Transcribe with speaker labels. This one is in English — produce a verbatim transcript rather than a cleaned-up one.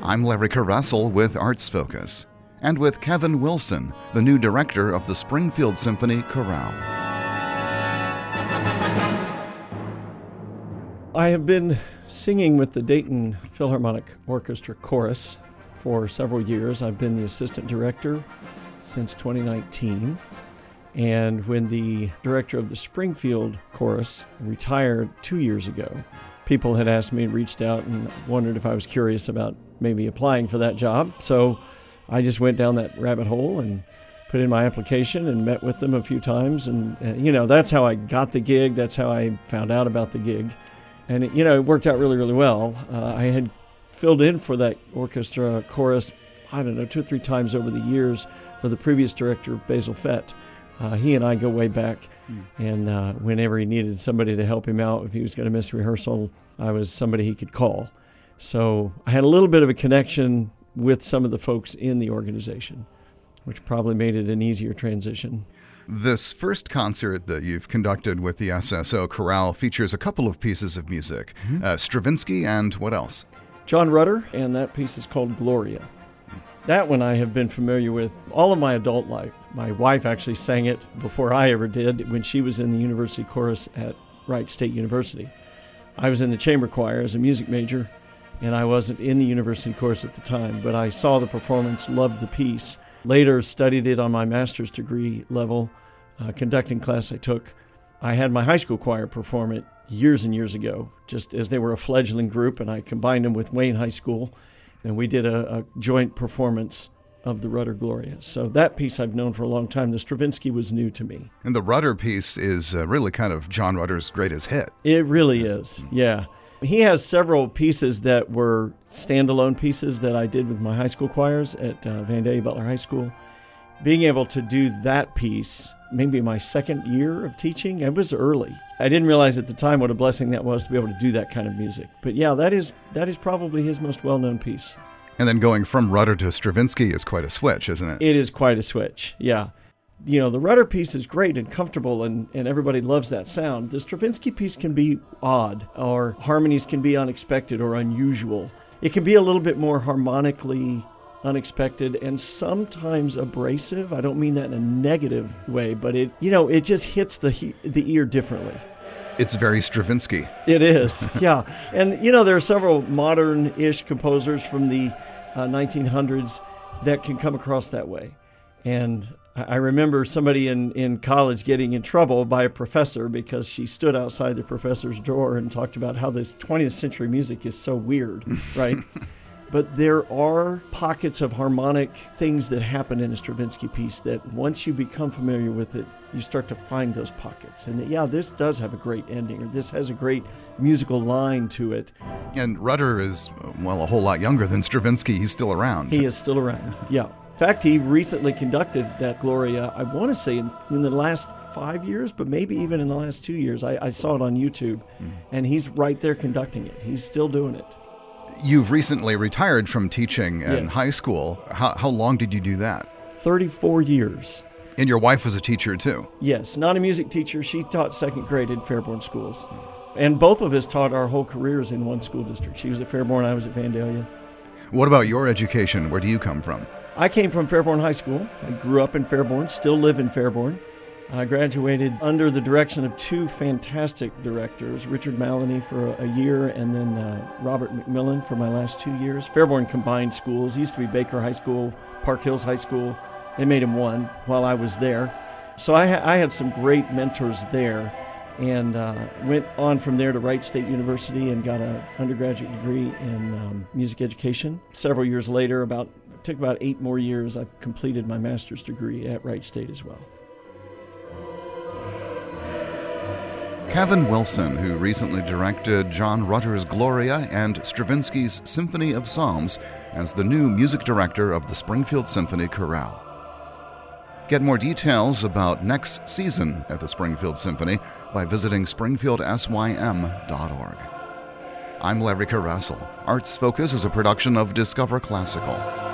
Speaker 1: I'm Larry Caressel with Arts Focus, and with Kevin Wilson, the new director of the Springfield Symphony Chorale.
Speaker 2: I have been singing with the Dayton Philharmonic Orchestra Chorus for several years. I've been the assistant director since twenty nineteen. And when the director of the Springfield Chorus retired two years ago, people had asked me, reached out and wondered if I was curious about maybe applying for that job. So I just went down that rabbit hole and put in my application and met with them a few times. And, uh, you know, that's how I got the gig. That's how I found out about the gig. And, it, you know, it worked out really, really well. Uh, I had filled in for that orchestra chorus, I don't know, two or three times over the years for the previous director, Basil Fett. Uh, he and I go way back, mm. and uh, whenever he needed somebody to help him out, if he was going to miss rehearsal, I was somebody he could call. So I had a little bit of a connection with some of the folks in the organization, which probably made it an easier transition.
Speaker 1: This first concert that you've conducted with the S S O Chorale features a couple of pieces of music, mm-hmm. uh, Stravinsky and what else?
Speaker 2: John Rutter, and that piece is called Gloria. That one I have been familiar with all of my adult life. My wife actually sang it before I ever did when she was in the university chorus at Wright State University. I was in the chamber choir as a music major, and I wasn't in the university chorus at the time, but I saw the performance, loved the piece. Later studied it on my master's degree level, uh, conducting class I took. I had my high school choir perform it years and years ago, just as they were a fledgling group, and I combined them with Wayne High School. And we did a, a joint performance of the Rutter Gloria. So that piece I've known for a long time. The Stravinsky was new to me.
Speaker 1: And the Rutter piece is uh, really kind of John Rutter's greatest hit.
Speaker 2: It really is, yeah. He has several pieces that were standalone pieces that I did with my high school choirs at uh, Vandalia Butler High School. Being able to do that piece, maybe my second year of teaching, it was early. I didn't realize at the time what a blessing that was to be able to do that kind of music. But yeah, that is that is probably his most well-known piece.
Speaker 1: And then going from Rutter to Stravinsky is quite a switch, isn't it?
Speaker 2: It is quite a switch, yeah. You know, the Rutter piece is great and comfortable, and, and everybody loves that sound. The Stravinsky piece can be odd, or harmonies can be unexpected or unusual. It can be a little bit more harmonically unexpected and sometimes abrasive. I don't mean that in a negative way, but it, you know, it just hits the he- the ear differently.
Speaker 1: It's very Stravinsky.
Speaker 2: It is, yeah. And, you know, there are several modern-ish composers from the uh, nineteen hundreds that can come across that way. And I remember somebody in, in college getting in trouble by a professor because she stood outside the professor's door and talked about how this twentieth century music is so weird, right? But there are pockets of harmonic things that happen in a Stravinsky piece that once you become familiar with it, you start to find those pockets. And that, yeah, this does have a great ending, or this has a great musical line to it.
Speaker 1: And Rutter is, well, a whole lot younger than Stravinsky. He's still around.
Speaker 2: He is still around, yeah. In fact, he recently conducted that Gloria, I want to say in, in the last five years, but maybe even in the last two years. I, I saw it on YouTube, mm. and he's right there conducting it. He's still doing it.
Speaker 1: You've recently retired from teaching in
Speaker 2: yes.
Speaker 1: high school. How, how long did you do that?
Speaker 2: thirty-four years.
Speaker 1: And your wife was a teacher too?
Speaker 2: Yes, not a music teacher. She taught second grade at Fairborn Schools. And both of us taught our whole careers in one school district. She was at Fairborn, I was at Vandalia.
Speaker 1: What about your education? Where do you come from?
Speaker 2: I came from Fairborn High School. I grew up in Fairborn, still live in Fairborn. I graduated under the direction of two fantastic directors, Richard Maloney for a, a year and then uh, Robert McMillan for my last two years. Fairborn combined schools. It used to be Baker High School, Park Hills High School. They made them one while I was there. So I, ha- I had some great mentors there, and uh, went on from there to Wright State University and got an undergraduate degree in um, music education. Several years later, about it took about eight more years, I've completed my master's degree at Wright State as well.
Speaker 1: Kevin Wilson, who recently directed John Rutter's Gloria and Stravinsky's Symphony of Psalms as the new music director of the Springfield Symphony Chorale. Get more details about next season at the Springfield Symphony by visiting springfield s y m dot org. I'm Larry Caressel. Arts Focus is a production of Discover Classical.